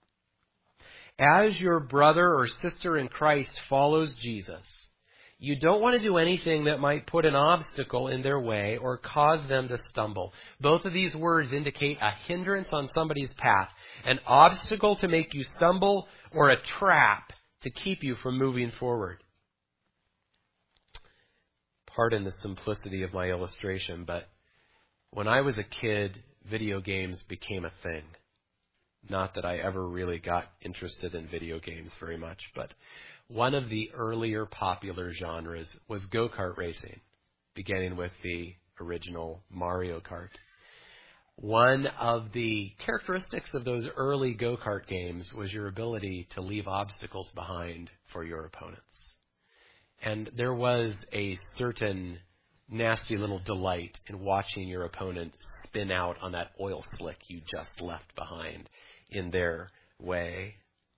As your brother or sister in Christ follows Jesus, you don't want to do anything that might put an obstacle in their way or cause them to stumble. Both of these words indicate a hindrance on somebody's path, an obstacle to make you stumble, or a trap to keep you from moving forward. Pardon the simplicity of my illustration, but when I was a kid, video games became a thing. Not that I ever really got interested in video games very much, but one of the earlier popular genres was go-kart racing, beginning with the original Mario Kart. One of the characteristics of those early go-kart games was your ability to leave obstacles behind for your opponents. And there was a certain nasty little delight in watching your opponent spin out on that oil slick you just left behind in their way.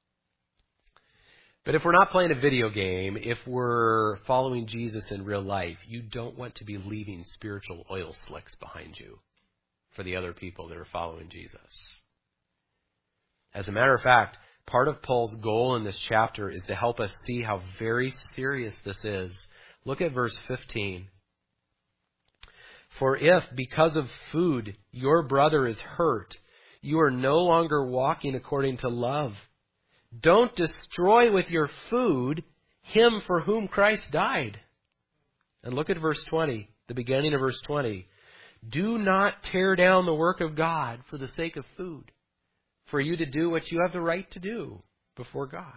But if we're not playing a video game, if we're following Jesus in real life, you don't want to be leaving spiritual oil slicks behind you for the other people that are following Jesus. As a matter of fact, part of Paul's goal in this chapter is to help us see how very serious this is. Look at verse fifteen. For if, because of food, your brother is hurt, you are no longer walking according to love. Don't destroy with your food him for whom Christ died. And look at verse twenty, the beginning of verse twenty. Do not tear down the work of God for the sake of food, for you to do what you have the right to do before God.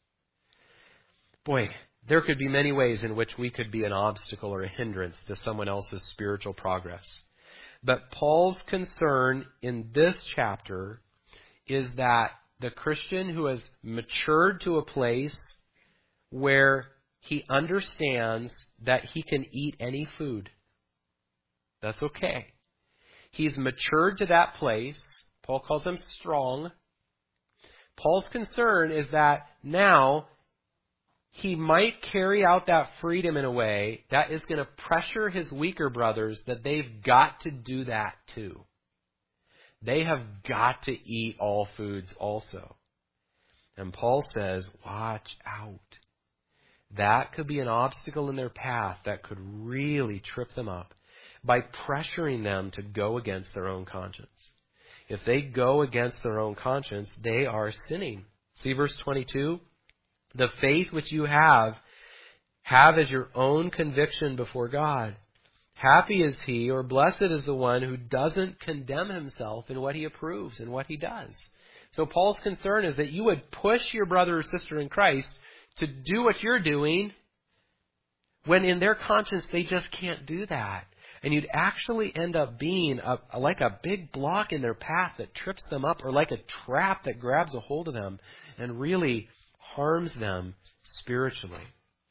Boy, there could be many ways in which we could be an obstacle or a hindrance to someone else's spiritual progress. But Paul's concern in this chapter is that the Christian who has matured to a place where he understands that he can eat any food. That's okay. He's matured to that place. Paul calls him strong. Paul's concern is that now he might carry out that freedom in a way that is going to pressure his weaker brothers that they've got to do that too. They have got to eat all foods also. And Paul says, watch out. That could be an obstacle in their path that could really trip them up by pressuring them to go against their own conscience. If they go against their own conscience, they are sinning. See verse twenty-two? The faith which you have, have as your own conviction before God. Happy is he, or blessed is the one who doesn't condemn himself in what he approves and what he does. So Paul's concern is that you would push your brother or sister in Christ to do what you're doing when in their conscience they just can't do that. And you'd actually end up being a, a, like a big block in their path that trips them up, or like a trap that grabs a hold of them and really harms them spiritually.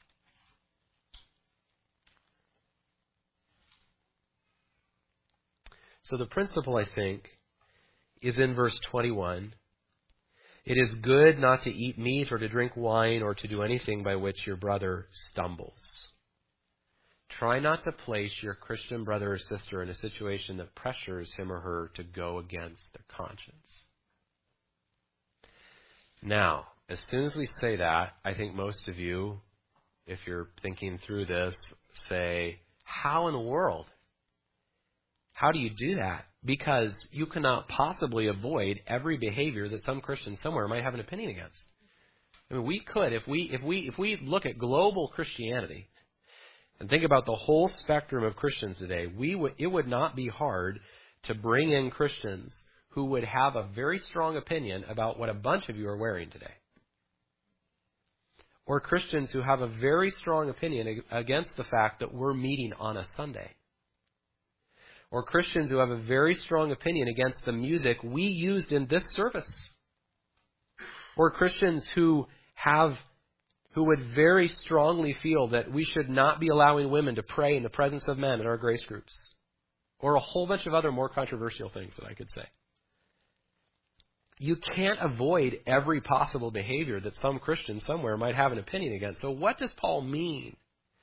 So the principle, I think, is in verse twenty-one. It is good not to eat meat or to drink wine or to do anything by which your brother stumbles. Try not to place your Christian brother or sister in a situation that pressures him or her to go against their conscience. Now, as soon as we say that, I think most of you, if you're thinking through this, say, how in the world? How do you do that? Because you cannot possibly avoid every behavior that some Christian somewhere might have an opinion against. I mean, we could, if we if we if we look at global Christianity and think about the whole spectrum of Christians today, we would it would not be hard to bring in Christians who would have a very strong opinion about what a bunch of you are wearing today. Or Christians who have a very strong opinion against the fact that we're meeting on a Sunday. Or Christians who have a very strong opinion against the music we used in this service. Or Christians who have, who would very strongly feel that we should not be allowing women to pray in the presence of men in our grace groups. Or a whole bunch of other more controversial things that I could say. You can't avoid every possible behavior that some Christian somewhere might have an opinion against. So what does Paul mean?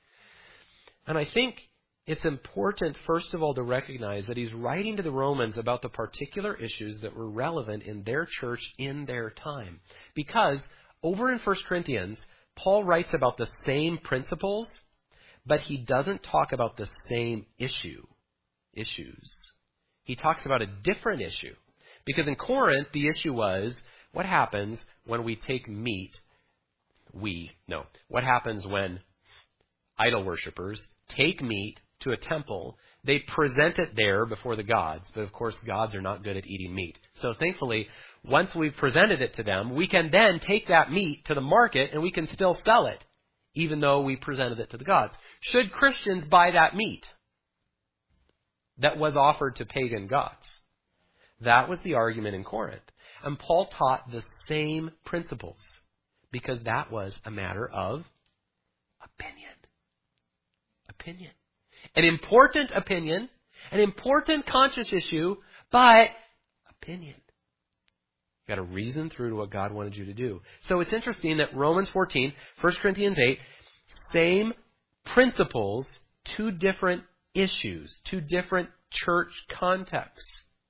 And I think it's important, first of all, to recognize that he's writing to the Romans about the particular issues that were relevant in their church in their time. Because over in First Corinthians, Paul writes about the same principles, but he doesn't talk about the same issue, issues. He talks about a different issue. Because in Corinth, the issue was, what happens when we take meat? We, no. What happens when idol worshippers take meat to a temple, they present it there before the gods. But of course, gods are not good at eating meat. So thankfully, once we've presented it to them, we can then take that meat to the market and we can still sell it, even though we presented it to the gods. Should Christians buy that meat that was offered to pagan gods? That was the argument in Corinth. And Paul taught the same principles because that was a matter of opinion. Opinion. An important opinion, an important conscious issue, but opinion. You got to reason through to what God wanted you to do. So it's interesting that Romans fourteen, First Corinthians eight, same principles, two different issues, two different church contexts.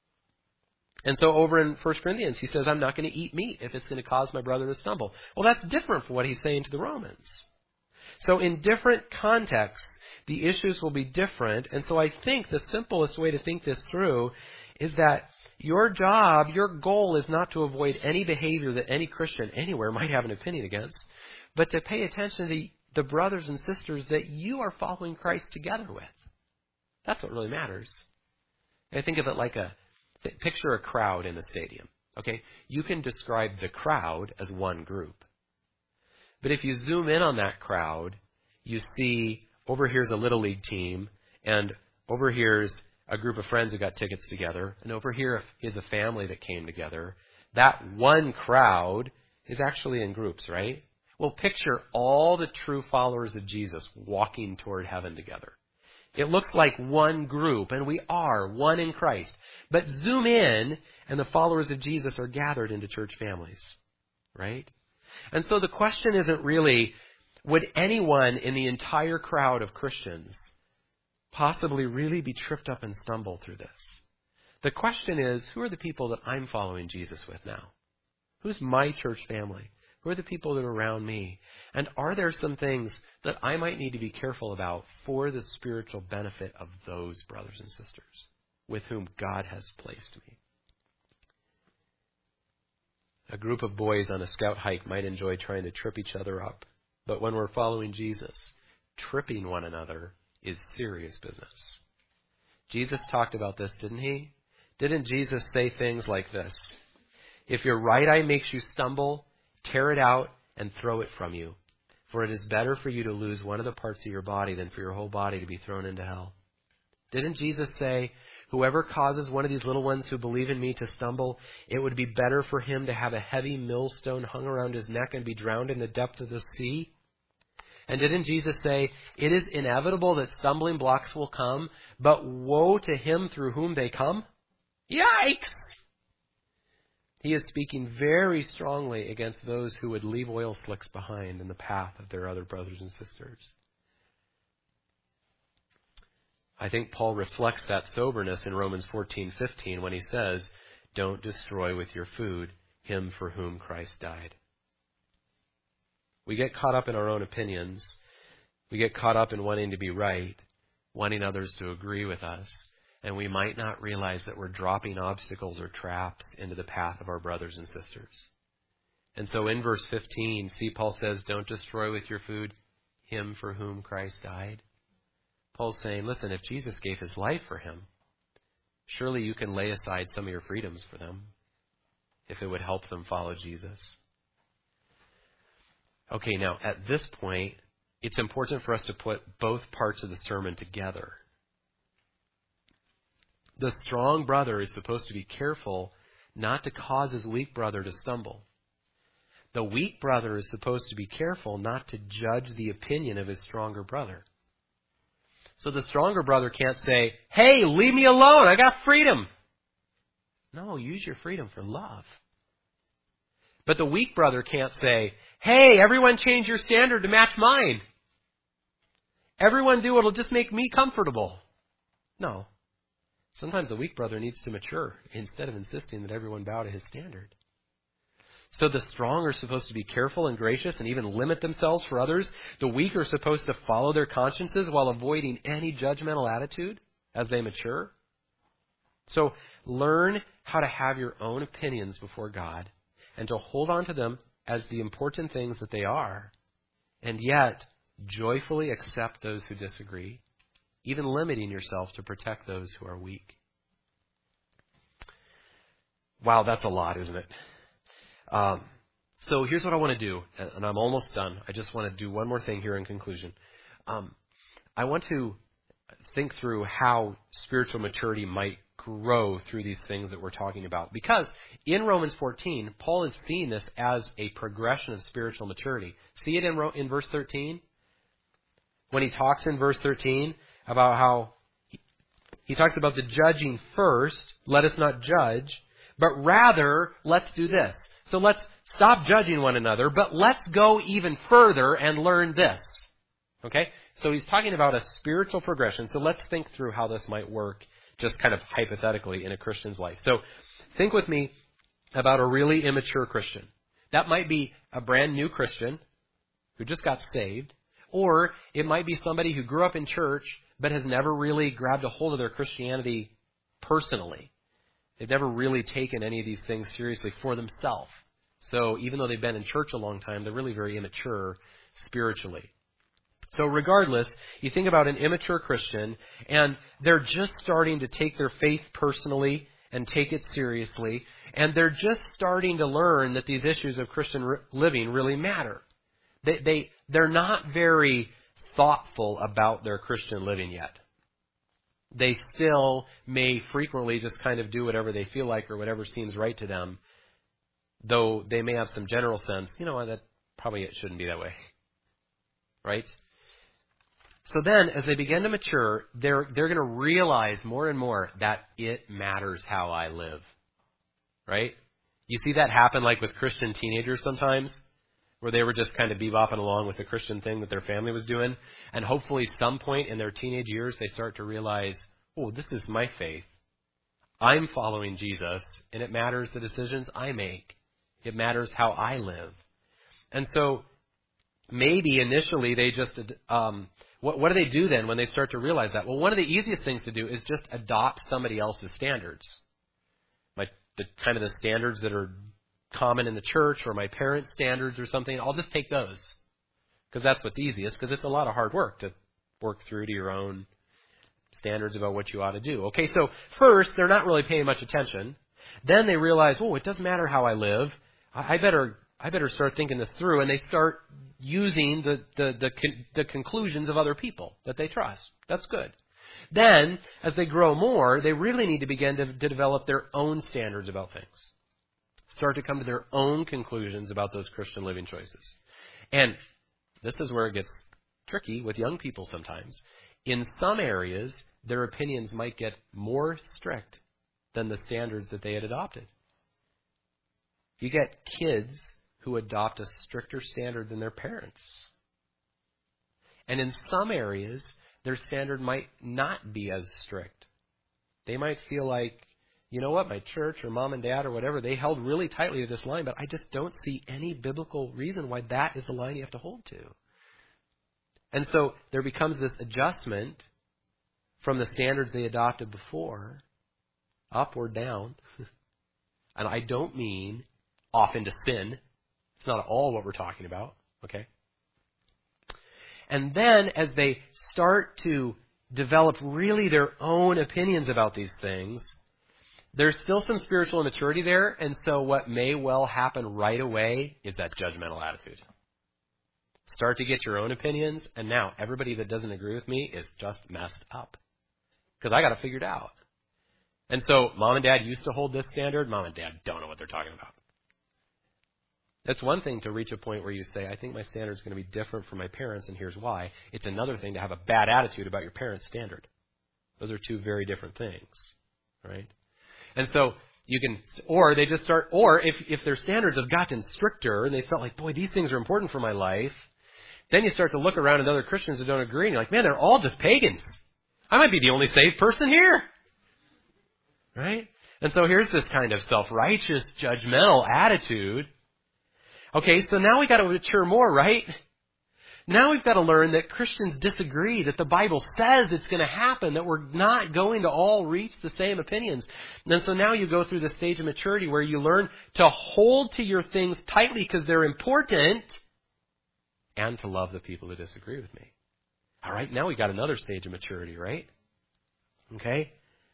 And so over in First Corinthians, he says, I'm not going to eat meat if it's going to cause my brother to stumble. Well, that's different from what he's saying to the Romans. So in different contexts, the issues will be different. And so I think the simplest way to think this through is that your job, your goal is not to avoid any behavior that any Christian anywhere might have an opinion against, but to pay attention to the brothers and sisters that you are following Christ together with. That's what really matters. I think of it like a, picture a crowd in a stadium. Okay, you can describe the crowd as one group. But if you zoom in on that crowd, you see over here's a Little League team, and over here's a group of friends who got tickets together, and over here is a family that came together. That one crowd is actually in groups, right? Well, picture all the true followers of Jesus walking toward heaven together. It looks like one group, and we are one in Christ. But zoom in, and the followers of Jesus are gathered into church families, right? And so the question isn't really, would anyone in the entire crowd of Christians possibly really be tripped up and stumble through this? The question is, who are the people that I'm following Jesus with now? Who's my church family? Who are the people that are around me? And are there some things that I might need to be careful about for the spiritual benefit of those brothers and sisters with whom God has placed me? A group of boys on a scout hike might enjoy trying to trip each other up. But when we're following Jesus, tripping one another is serious business. Jesus talked about this, didn't he? Didn't Jesus say things like this? If your right eye makes you stumble, tear it out and throw it from you. For it is better for you to lose one of the parts of your body than for your whole body to be thrown into hell. Didn't Jesus say, whoever causes one of these little ones who believe in me to stumble, it would be better for him to have a heavy millstone hung around his neck and be drowned in the depth of the sea? And didn't Jesus say, it is inevitable that stumbling blocks will come, but woe to him through whom they come? Yikes! He is speaking very strongly against those who would leave oil slicks behind in the path of their other brothers and sisters. I think Paul reflects that soberness in Romans fourteen fifteen when he says, don't destroy with your food him for whom Christ died. We get caught up in our own opinions. We get caught up in wanting to be right, wanting others to agree with us, and we might not realize that we're dropping obstacles or traps into the path of our brothers and sisters. And so in verse fifteen, see, Paul says, don't destroy with your food him for whom Christ died. Paul's saying, listen, if Jesus gave his life for him, surely you can lay aside some of your freedoms for them if it would help them follow Jesus. Okay, now at this point, it's important for us to put both parts of the sermon together. The strong brother is supposed to be careful not to cause his weak brother to stumble. The weak brother is supposed to be careful not to judge the opinion of his stronger brother. So the stronger brother can't say, hey, leave me alone, I got freedom. No, use your freedom for love. But the weak brother can't say, hey, everyone change your standard to match mine. Everyone do what'll just make me comfortable. No. Sometimes the weak brother needs to mature instead of insisting that everyone bow to his standard. So the strong are supposed to be careful and gracious and even limit themselves for others. The weak are supposed to follow their consciences while avoiding any judgmental attitude as they mature. So learn how to have your own opinions before God and to hold on to them as the important things that they are, and yet joyfully accept those who disagree, even limiting yourself to protect those who are weak. Wow, that's a lot, isn't it? Um, so here's what I want to do, and I'm almost done. I just want to do one more thing here in conclusion. Um, I want to think through how spiritual maturity might grow through these things that we're talking about. Because in Romans fourteen, Paul is seeing this as a progression of spiritual maturity. See it in, in verse thirteen? When he talks in verse thirteen about how he, he talks about the judging first, let us not judge, but rather let's do this. So let's stop judging one another, but let's go even further and learn this. Okay? So he's talking about a spiritual progression. So let's think through how this might work just kind of hypothetically in a Christian's life. So think with me about a really immature Christian. That might be a brand new Christian who just got saved, or it might be somebody who grew up in church but has never really grabbed a hold of their Christianity personally. They've never really taken any of these things seriously for themselves. So even though they've been in church a long time, they're really very immature spiritually. So regardless, you think about an immature Christian, and they're just starting to take their faith personally and take it seriously, and they're just starting to learn that these issues of Christian living really matter. They, they, they're not very thoughtful about their Christian living yet. They still may frequently just kind of do whatever they feel like or whatever seems right to them, though they may have some general sense, you know, that probably it shouldn't be that way. Right? So then, as they begin to mature, they're they're going to realize more and more that it matters how I live. Right? You see that happen like with Christian teenagers sometimes, where they were just kind of bebopping along with the Christian thing that their family was doing. And hopefully some point in their teenage years, they start to realize, oh, this is my faith. I'm following Jesus, and it matters the decisions I make. It matters how I live. And so maybe initially they just, um, what, what do they do then when they start to realize that? Well, one of the easiest things to do is just adopt somebody else's standards. Like the kind of the standards that are common in the church or my parents' standards or something. I'll just take those because that's what's easiest, because it's a lot of hard work to work through to your own standards about what you ought to do. Okay, so first, they're not really paying much attention. Then they realize, oh, it doesn't matter how I live. I better I better start thinking this through. And they start using the, the, the, con- the conclusions of other people that they trust. That's good. Then, as they grow more, they really need to begin to, to develop their own standards about things. Start to come to their own conclusions about those Christian living choices. And this is where it gets tricky with young people sometimes. In some areas, their opinions might get more strict than the standards that they had adopted. You get kids who adopt a stricter standard than their parents. And in some areas, their standard might not be as strict. They might feel like, you know what, my church or mom and dad or whatever, they held really tightly to this line, but I just don't see any biblical reason why that is the line you have to hold to. And so there becomes this adjustment from the standards they adopted before, up or down. And I don't mean off into sin. It's not at all what we're talking about, okay? And then as they start to develop really their own opinions about these things, there's still some spiritual immaturity there, and so what may well happen right away is that judgmental attitude. Start to get your own opinions, and now everybody that doesn't agree with me is just messed up. Because I got to figure it out. And so mom and dad used to hold this standard. Mom and dad don't know what they're talking about. That's one thing to reach a point where you say, I think my standard is going to be different from my parents, and here's why. It's another thing to have a bad attitude about your parents' standard. Those are two very different things, right? And so you can, or they just start, or if, if their standards have gotten stricter and they felt like, boy, these things are important for my life, then you start to look around at other Christians that don't agree, and you're like, man, they're all just pagans. I might be the only saved person here. Right? And so here's this kind of self-righteous, judgmental attitude. Okay, so now we got to mature more, right? Now we've got to learn that Christians disagree, that the Bible says it's going to happen, that we're not going to all reach the same opinions. And so now you go through the stage of maturity where you learn to hold to your things tightly because they're important and to love the people who disagree with me. All right, now we got another stage of maturity, right? Okay?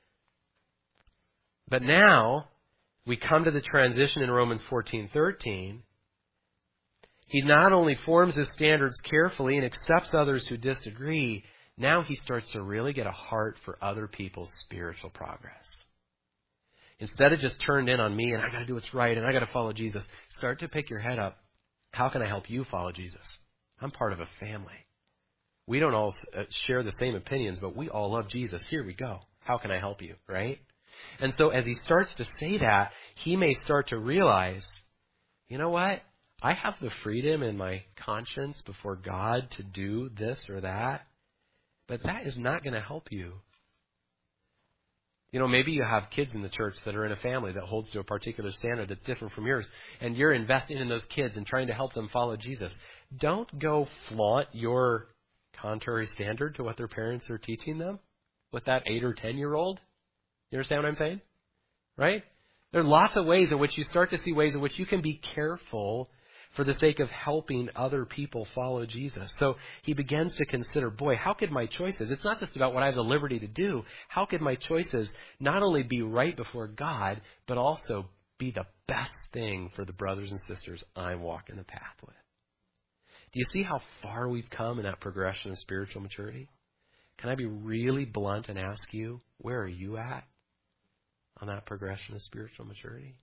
But now we come to the transition in Romans fourteen thirteen. He not only forms his standards carefully and accepts others who disagree, now he starts to really get a heart for other people's spiritual progress. Instead of just turned in on me and I got to do what's right and I got to follow Jesus, start to pick your head up. How can I help you follow Jesus? I'm part of a family. We don't all share the same opinions, but we all love Jesus. Here we go. How can I help you, right? And so as he starts to say that, he may start to realize, you know what? I have the freedom in my conscience before God to do this or that, but that is not going to help you. You know, maybe you have kids in the church that are in a family that holds to a particular standard that's different from yours, and you're investing in those kids and trying to help them follow Jesus. Don't go flaunt your contrary standard to what their parents are teaching them with that eight or ten-year-old. You understand what I'm saying? Right? There are lots of ways in which you start to see ways in which you can be careful for the sake of helping other people follow Jesus. So he begins to consider, boy, how could my choices, it's not just about what I have the liberty to do, how could my choices not only be right before God, but also be the best thing for the brothers and sisters I'm walking the path with? Do you see how far we've come in that progression of spiritual maturity? Can I be really blunt and ask you, where are you at on that progression of spiritual maturity?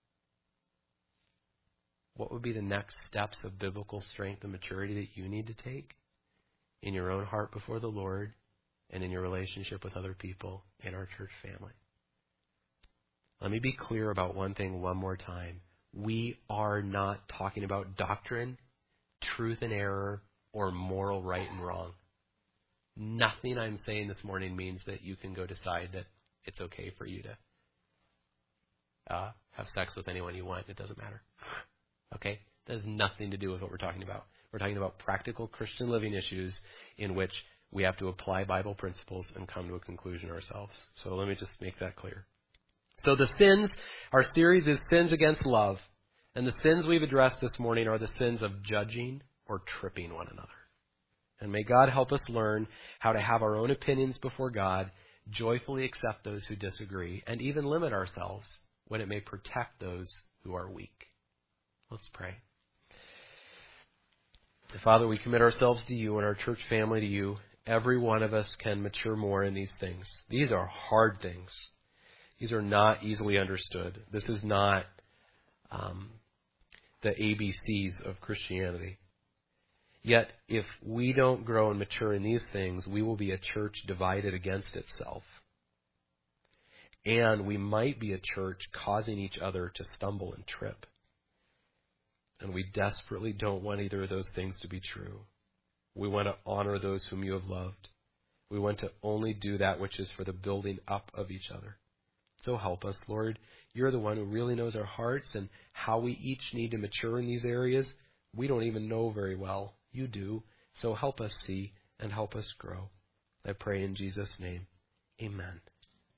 What would be the next steps of biblical strength and maturity that you need to take in your own heart before the Lord and in your relationship with other people in our church family? Let me be clear about one thing one more time. We are not talking about doctrine, truth and error, or moral right and wrong. Nothing I'm saying this morning means that you can go decide that it's okay for you to uh, have sex with anyone you want. It doesn't matter. Okay? That has nothing to do with what we're talking about. We're talking about practical Christian living issues in which we have to apply Bible principles and come to a conclusion ourselves. So let me just make that clear. So the sins, our series is Sins Against Love. And the sins we've addressed this morning are the sins of judging or tripping one another. And may God help us learn how to have our own opinions before God, joyfully accept those who disagree, and even limit ourselves when it may protect those who are weak. Let's pray. Father, we commit ourselves to you and our church family to you. Every one of us can mature more in these things. These are hard things. These are not easily understood. This is not um, the A B Cs of Christianity. Yet, if we don't grow and mature in these things, we will be a church divided against itself. And we might be a church causing each other to stumble and trip. And we desperately don't want either of those things to be true. We want to honor those whom you have loved. We want to only do that which is for the building up of each other. So help us, Lord. You're the one who really knows our hearts and how we each need to mature in these areas. We don't even know very well. You do. So help us see and help us grow. I pray in Jesus' name. Amen.